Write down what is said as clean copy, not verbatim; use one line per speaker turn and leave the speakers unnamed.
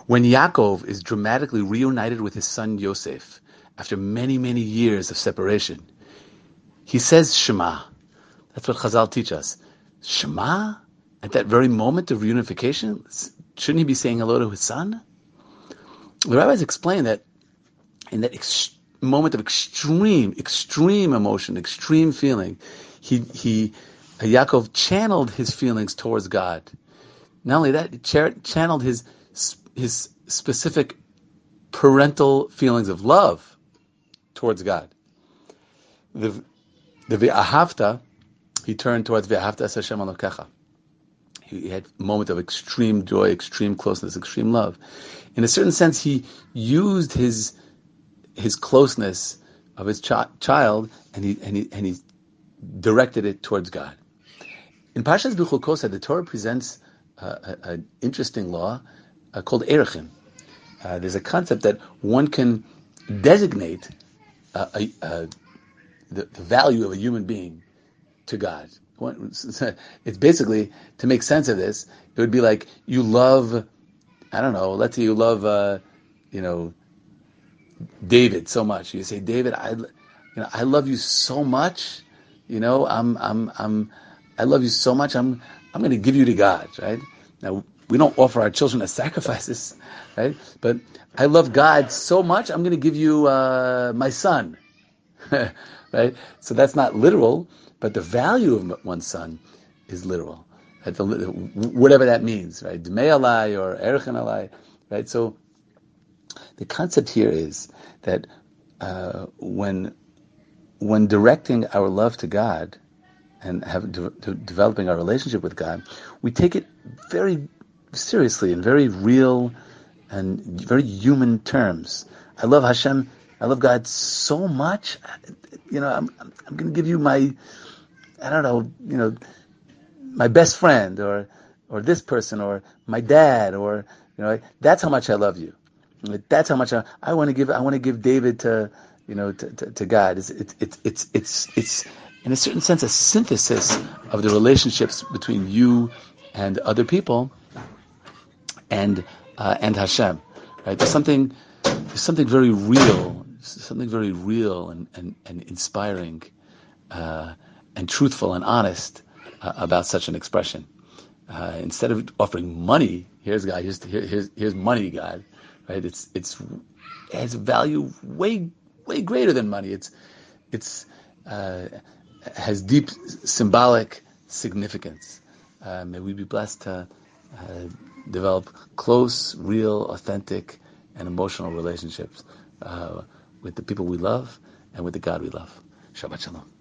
When Yaakov is dramatically reunited with his son Yosef after many, many years of separation, he says Shema. That's what Chazal teach us. Shema? At that very moment of reunification? Shouldn't he be saying hello to his son? The rabbis explain that in that moment of extreme emotion, extreme feeling, Yaakov channeled his feelings towards God. Not only that, he channeled his specific parental feelings of love towards God. The V'ahavta, he turned towards V'ahavta es Hashem Elokecha. He had a moment of extreme joy, extreme closeness, extreme love. In a certain sense, he used his closeness of his child, and he directed it towards God. In Parshas B'chukosah, the Torah presents an interesting law called Erechim. There's a concept that one can designate the value of a human being to God. It's basically, to make sense of this, it would be like you love, I don't know, let's say you love, David so much. You say, David, I love you so much. I love you so much. I'm going to give you to God, right? Now, we don't offer our children as sacrifices, right? But I love God so much, I'm going to give you my son, right? So that's not literal, but the value of one's son is literal, right? Whatever that means, right? Dmei alai or erchen alai, right? So the concept here is that when directing our love to God and developing our relationship with God, we take it very seriously in very real and very human terms. I love Hashem. I love God so much. I'm going to give you my, my best friend or this person or my dad or that's how much I love you. That's how much I want to give. I want to give David to God. It's in a certain sense a synthesis of the relationships between you and other people and Hashem. Right? There's something very real, and inspiring and truthful and honest about such an expression. Instead of offering money, here's God. Here's money, God. Right? It has a value way greater than money. It's has deep symbolic significance. May we be blessed to develop close, real, authentic, and emotional relationships with the people we love and with the God we love. Shabbat Shalom.